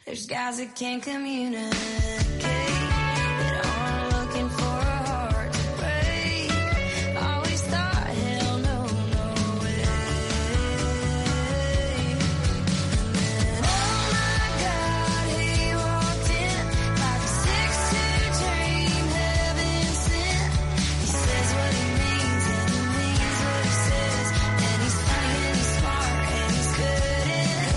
There's guys that can't communicate, that aren't looking for a heart to break. Always thought, hell no, no way. And then, oh my God, he walked in like a 6'2" dream, heaven sent. He says what he means and he means what he says. And he's funny and he's smart and he's good in it.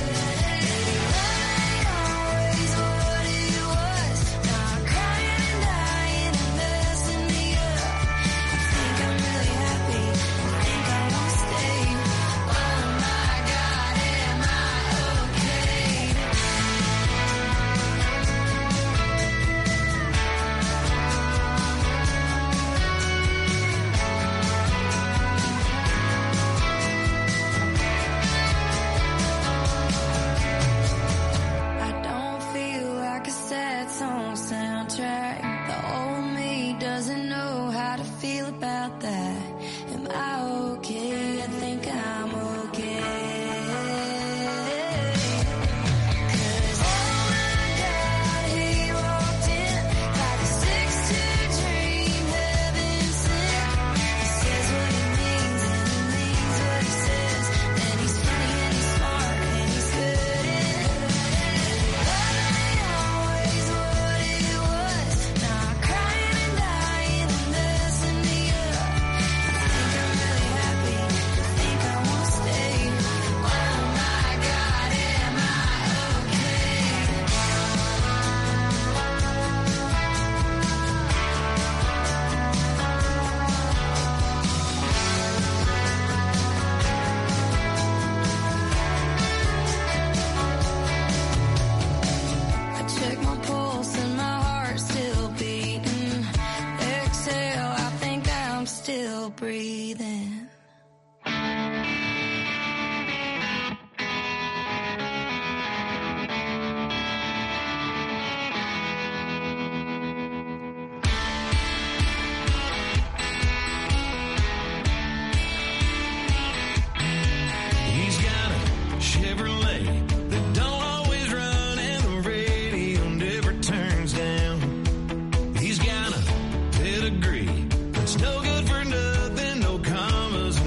Soundtrack. The old me doesn't know how to feel about that. Am I okay? I think I'm okay. 'Cause oh my God, he walked in like a 6'2" dream, heaven sent. He says what he means and he means what he says. And he's funny and he's smart and he's good in it. Check my pulse and my heart's still beating. Exhale, I think I'm still breathing. He's got a Chevrolet that don't always run and the radio never turns down. He's got a pedigree that's no good for nothing, no commas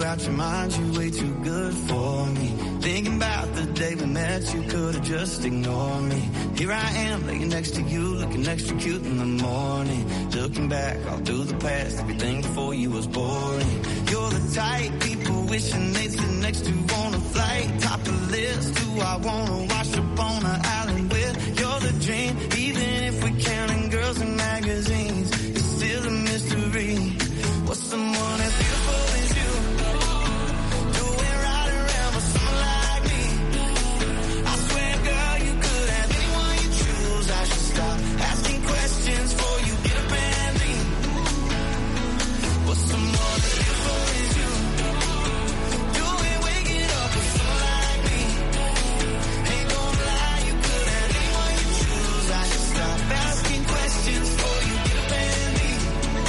out your mind, you way too good for me. Thinking about the day we met, you could've just ignored me. Here I am, laying next to you, looking extra cute in the morning. Looking back all through the past, everything before you was boring. You're the type people wishing they'd sit next to on a flight. Top of the list, who I wanna wash up on an island with. You're the dream, even if we're counting girls in magazines. It's still a mystery. What's someone as beautiful as you? Doing right around with someone like me. I swear, girl, you could have anyone you choose. I should stop asking questions before you get up and leave. What's someone as beautiful as you? Doing waking up with someone like me. Ain't gonna lie, you could have anyone you choose. I should stop asking questions before you get up and leave.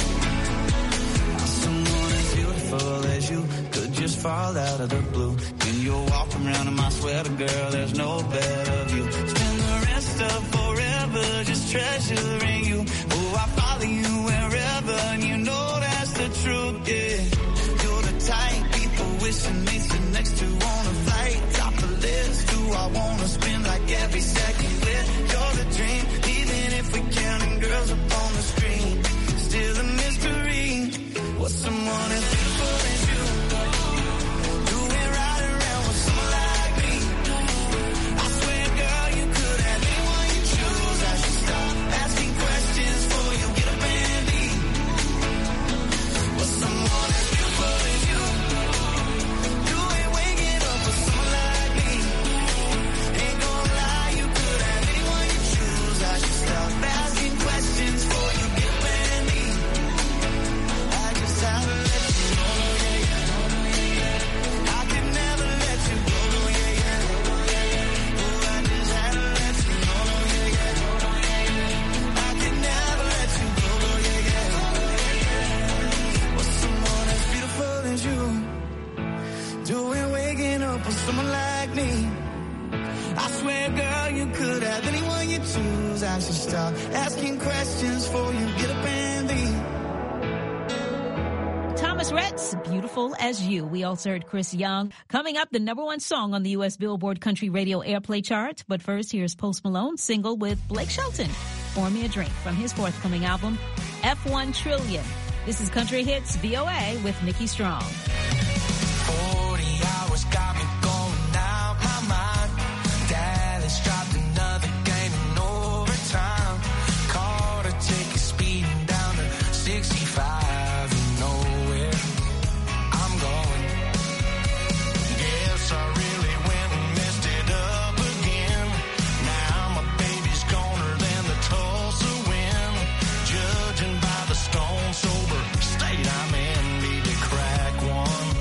Someone as beautiful as you could just fall out of the blue. When you're walking around in my sweater, girl, there's no better view. Spend the rest of forever just treasuring you. Oh, I follow you wherever, and you know that's the truth, yeah. You're the type people wishing they sit next to on a flight. Top the list, who I wanna spend like every second with. You're the dream, even if we're counting girls up on the screen. Still a mystery. What's someone as beautiful as you? Doing right around with someone like me. I swear, girl, you could have anyone you choose. I should stop asking questions before you get up and leave. What's someone as beautiful as you? Doing waking up with someone like me. Ain't gonna lie, you could have anyone you choose. I should stop asking questions before you get up and leave. I just had to let you know, yeah, yeah. I could never let you go, yeah, yeah. Oh, I just had to let you know, yeah, yeah. I could never let you go, yeah, yeah. Was someone as beautiful as you? Doing waking up with someone like me. I swear, girl, you could have anyone you choose. I should stop asking questions before you get up and leave. Thomas Rhett's Beautiful as You. We also heard Chris Young. Coming up, the #1 song on the U.S. Billboard Country Radio Airplay chart. But first, here's Post Malone's single with Blake Shelton, Pour Me a Drink, from his forthcoming album, F1 Trillion. This is Country Hits VOA with Nikki Strong. 40 hours got me going out my mind. Dallas dropped another game in overtime. Caught a ticket speeding down to 65 and nowhere I'm going. Guess I really went and messed it up again. Now my baby's goner than the Tulsa wind. Judging by the stone sober state I'm in, need to crack one.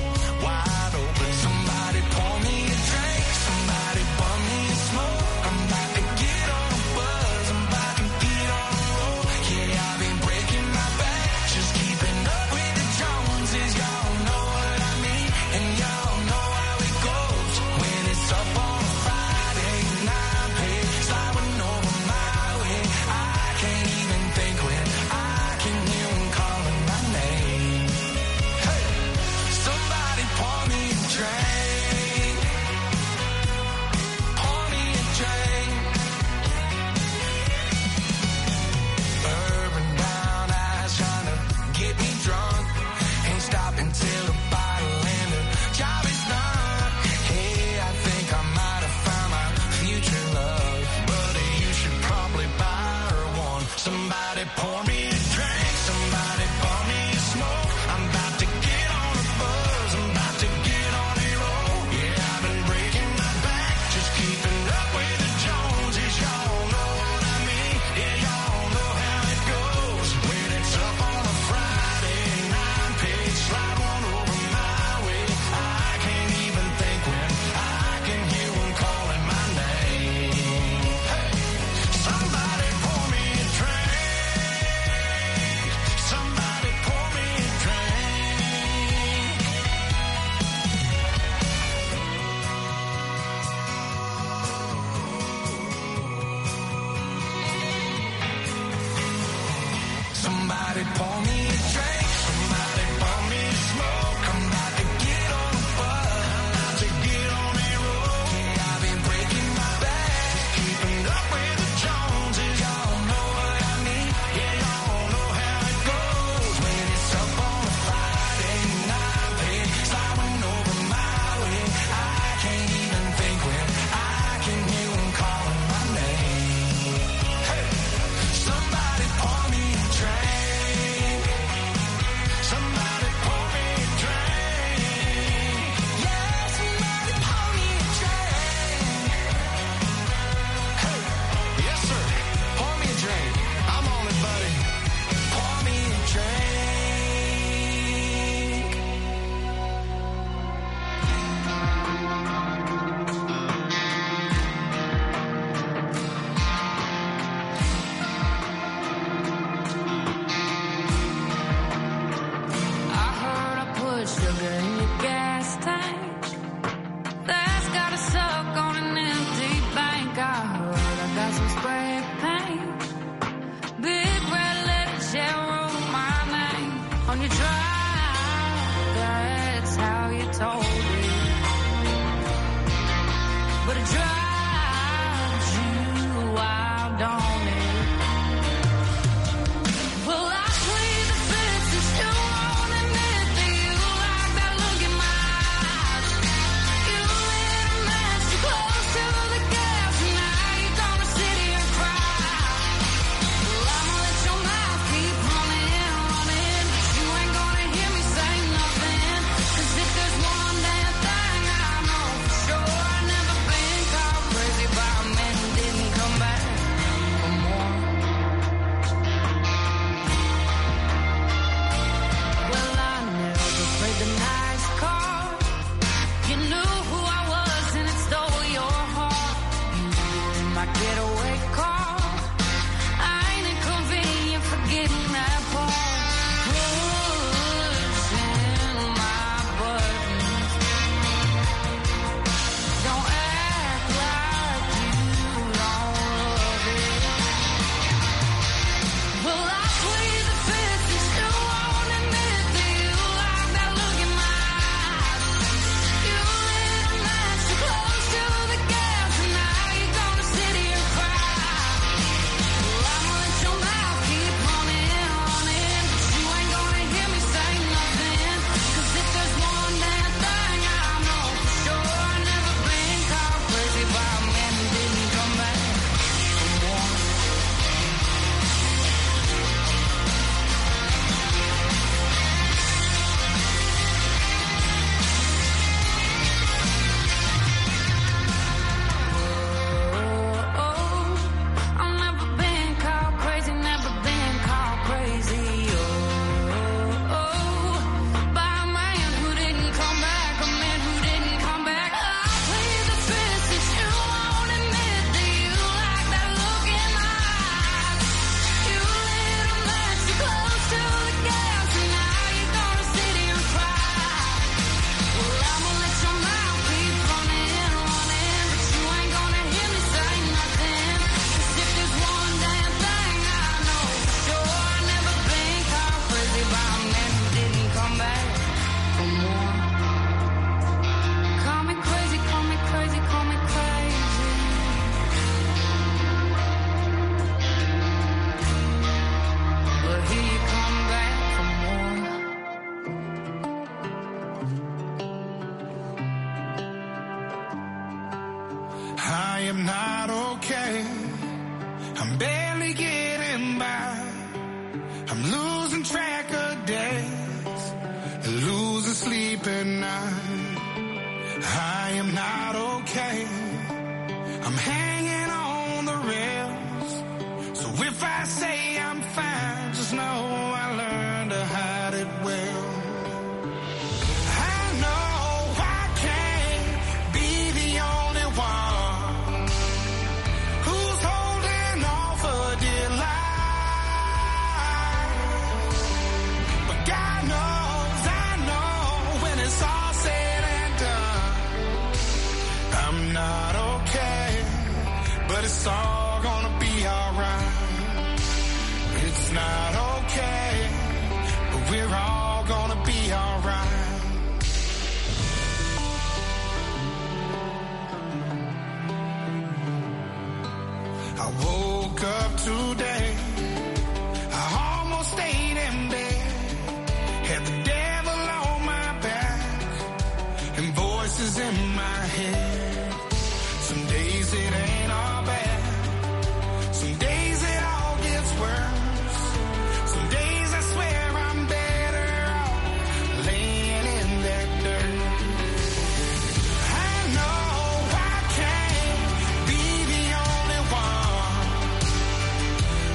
but it drives you wild on it. Well, I plead the fifth and still won't admit that you like that look in my eyes. You lit a match too close to the gas, and now you're gonna sit here and cry. Well, I'ma let your mouth keep running, running, but you ain't gonna hear me say nothing. 'Cause if there's one damn thing I know for sure, I've never been caught crazy by a man who didn't come back for more. Well, I never played the nice card. You knew who I was and it stole your heart. You were my getaway car. I ain't inconvenient for getting that part. Pushing my buttons. Don't act like you don't love it. Well, I plead the fifth and still won't admit that you like that look in my eyes. You lit a match too close to the gas, and now you're gonna sit here and cry. Well, I'ma let your mouth keep running, running, but you ain't gonna hear me say nothing. 'Cause if there's one damn thing I know for sure, I've never been caught crazy by a man who didn't come back for more. I've never been caught crazy, never been caught crazy. By a man who didn't come back, a man who didn't come back. I plead the fifth and you won't admit that you like that look in my eyes. You lit a match too close to the gas, and now you're gonna sit here and cry. Well, I'ma let your mouth keep running, running, but you ain't gonna hear me say nothing. 'Cause if there's one damn thing I know for sure, I've never been caught crazy by a man who didn't come back for more. Call me crazy, call me crazy, call me crazy. But here you come back for more. I am not okay. I'm barely getting by. I'm losing track of days, losing sleep at night. I am not okay. I'm hanging on the rails. So if I say I'm fine, just know I learned to hide it well. I know I can't be the only one who's holding on for dear life. But God knows, I know, when it's all said and done, I'm not okay, but it's all gonna be alright. It's not okay, but we're all gonna be alright. I woke up today, I almost stayed in bed, had the devil on my back, and voices in my head. Some days it ain't all bad, some days it all gets worse. Some days I swear I'm better off laying in that dirt. I know I can't be the only one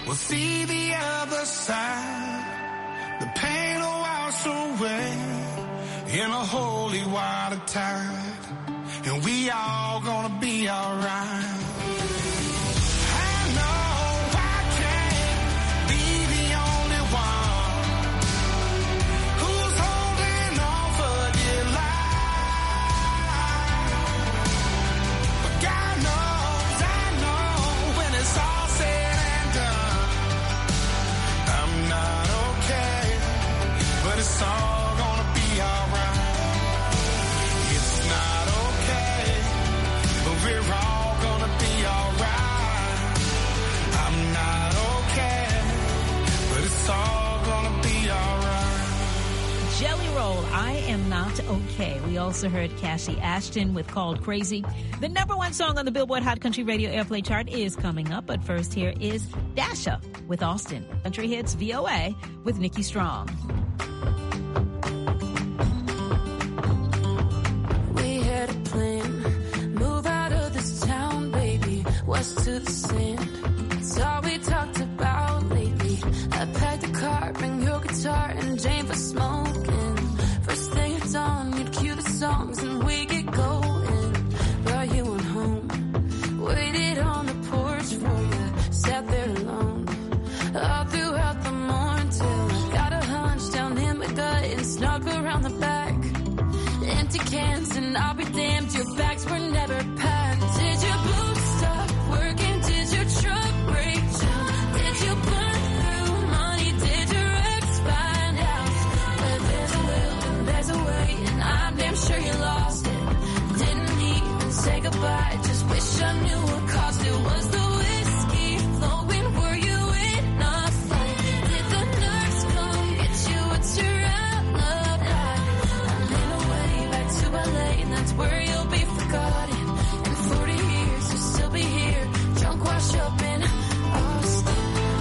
We'll see the other side. The pain will wash away in a holy water tide. And we all gonna be alright. I know I can't be the only one who's holding on for dear life. But God knows, I know when it's all said and done, I'm not okay, but it's all gonna be alright. It's not okay, but we're all gonna be alright. I'm not okay, but it's all gonna be alright. Jelly Roll, I Am Not Okay. We also heard Cassie Ashton with Called Crazy. The number one song on the Billboard Hot Country Radio Airplay chart is coming up, but first here is Dasha with Austin. Country Hits VOA with Nikki Strong. We had a plan, move out of this town, baby, west to the sand. It's all we talked about lately. I packed the car, bring your guitar and Jane for smoking. First thing at dawn, you'd cue the songs and we get going. Brought you on home, waited on the porch for you, sat there alone. All throughout the morning till I got a hunch down in my gut and snuck around the back. Empty cans and I'll be damned, your bags were never packed. Did your boots stop working? Did your truck break down? Did you burn through money? Did your ex find out? But there's a will and there's a way, and I'm damn sure you lost it. Didn't even say goodbye, just wish I knew what caused it. Was the whiskey flowing? Were you in a fight? Did the nurse come get you? What's your outlook like? I'm in a way back to LA, and that's where you'll be forgotten. In 40 years, you'll still be here, drunk, washed up in Austin.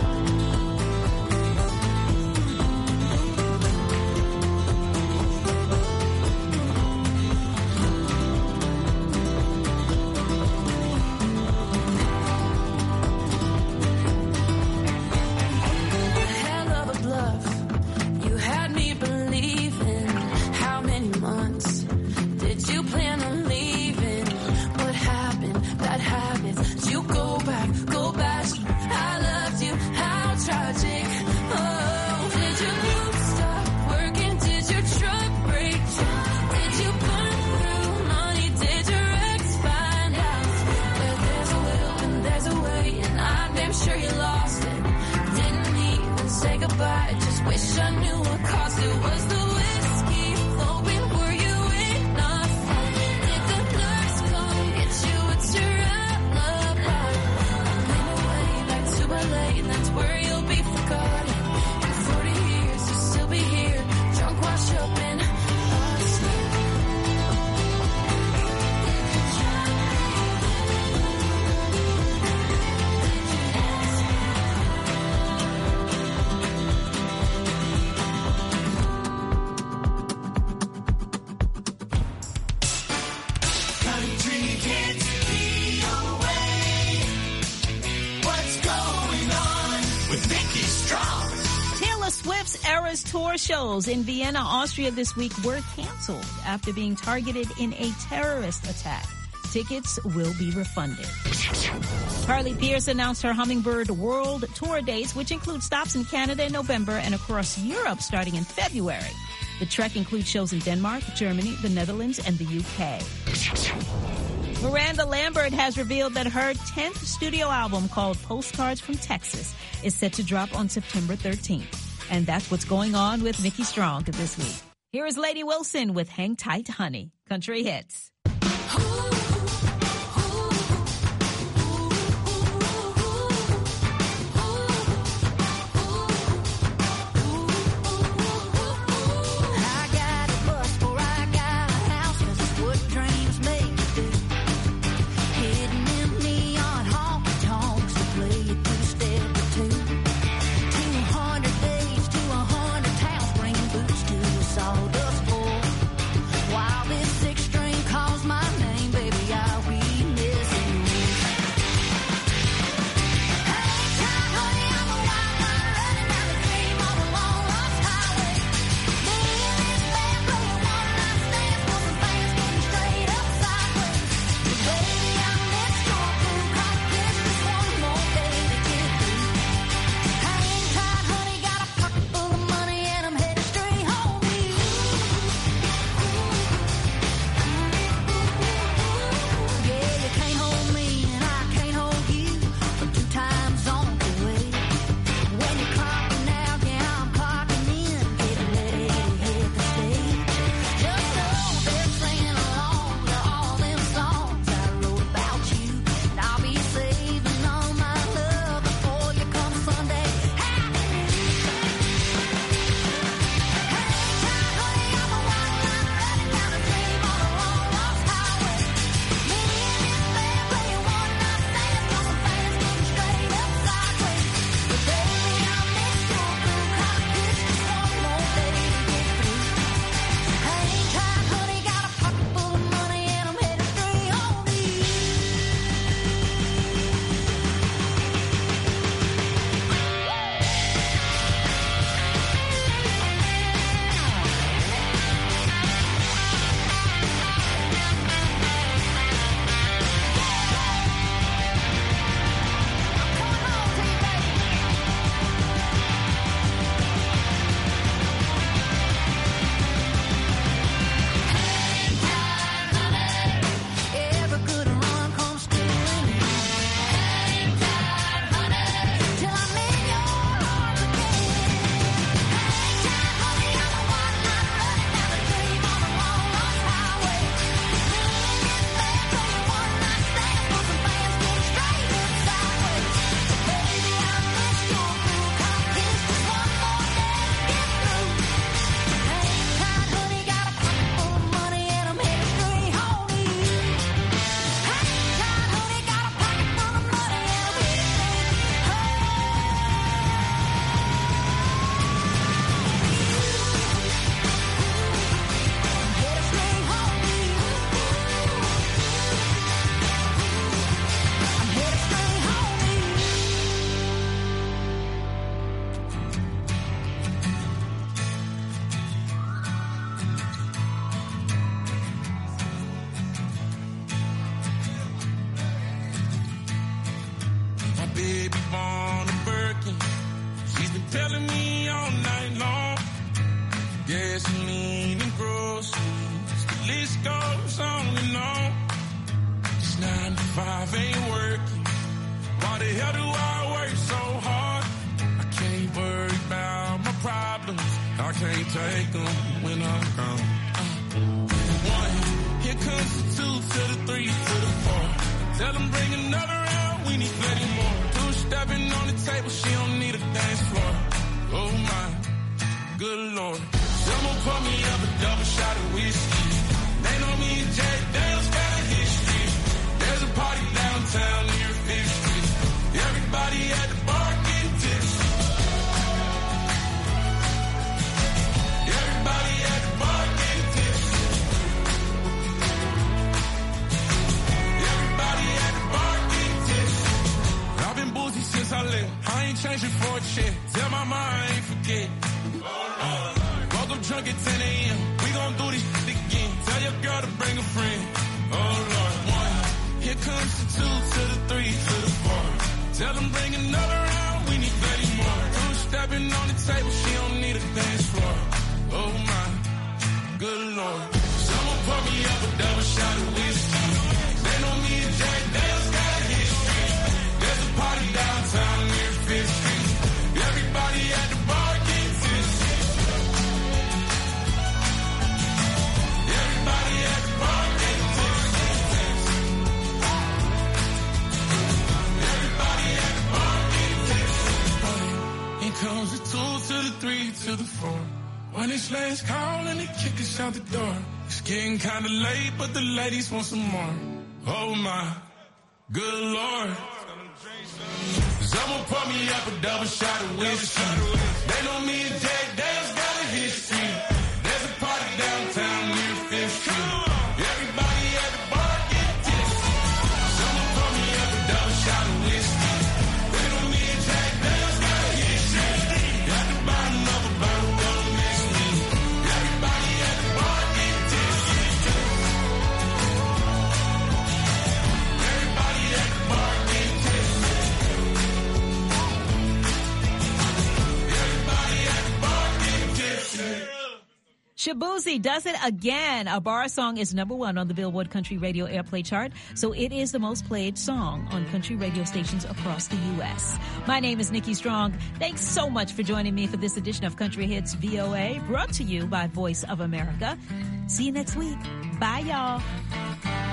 Hell of a bluff, you had me believing. How many months did you plan on leaving? What happened? Bad habits. Did you go back? Go back. I loved you. How tragic. Oh, did your boots stop working? Did your truck break down? Did you burn through money? Did your ex find out? But there's a will and there's a way, and I'm damn sure you lost it. Didn't even say goodbye, just wish I knew what caused it. Was the whiskey flowing? Were you in a fight? Did the nurse come get you? What's your outlook like? I'm in a way back to LA, and that's where you'll be forgotten. In 40 years, you'll still be here, drunk, washed up in Austin. Country Hits VOA. What's going on with Nikki Strong? Taylor Swift's Eras Tour shows in Vienna, Austria this week were canceled after being targeted in a terrorist attack. Tickets will be refunded. Carly Pearce announced her Hummingbird World Tour dates, which include stops in Canada in November and across Europe starting in February. The trek includes shows in Denmark, Germany, the Netherlands, and the UK. Miranda Lambert has revealed that her 10th studio album called Postcards from Texas is set to drop on September 13th. And that's what's going on with Nikki Strong this week. Here is Lady Wilson with Hang Tight Honey. Country Hits. I got a bus or I got a house, 'cause it's what dreams make you do. Hidden in neon honky tonks to play a two-step or two. 200 days to 100 towns, bringing boots to a sawdust floor. While this six-string calls my name, baby. gasoline and groceries. The list goes on and on. This 9 to 5 ain't working. Why the hell do I work so hard? I can't worry about my problems. I can't take them when I'm gone. 1, here comes the 2 to the 3 to the 4. Tell them bring another round, we need plenty more. 2 stepping on the table, she don't need a dance floor. Oh my, good Lord. Someone pour me up a double shot of whiskey. They know me and Jack Daniels got a history. There's a party downtown near 5th Street. Everybody at the bar getting tipsy. Everybody at the bar getting tipsy. Everybody at the bar getting tipsy. I've been boozy since I left. I ain't changing for a check. Tell my mom I ain't forget. Woke up drunk at 10 a.m. We gon' do this shit again. Tell your girl to bring a friend. Oh Lord. 1, here comes the 2 to the 3 to the 4. Tell them bring another round, we need plenty more. 2 stepping on the table, she don't need a dance floor. Oh my, good Lord. Someone pour me up a double shot of whiskey. They know me and Jack Daniels got a history. There's a party downtown near 5th Street. Everybody at the bar getting tipsy. Everybody at the bar getting tipsy. Everybody at the bar getting tipsy. Here comes the 2 to the 3 to the 4. When it's last call and they kick us out the door. It's getting kinda late, but the ladies want some more. Oh my, good Lord. Someone pour me up a double shot of whiskey. They know me and Jack Daniels got a history. There's a party downtown near 5th Street. Everybody at the bar get tipsy. Someone pour me up a double shot of whiskey. They know me and Jack Daniels got a history. At the bottom of a bottle, don't miss me. Everybody at the bar get tipsy. Everybody at the bar get tipsy. Shaboozey does it again. A bar song is #1 on the Billboard Country Radio Airplay chart, so it is the most played song on country radio stations across the U.S. My name is Nikki Strong. Thanks so much for joining me for this edition of Country Hits VOA, brought to you by Voice of America. See you next week. Bye, y'all.